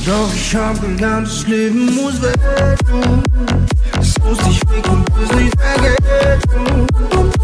Doch ich hab gelernt, das Leben muss weg. Es muss dich ficken, bis nicht weggeht.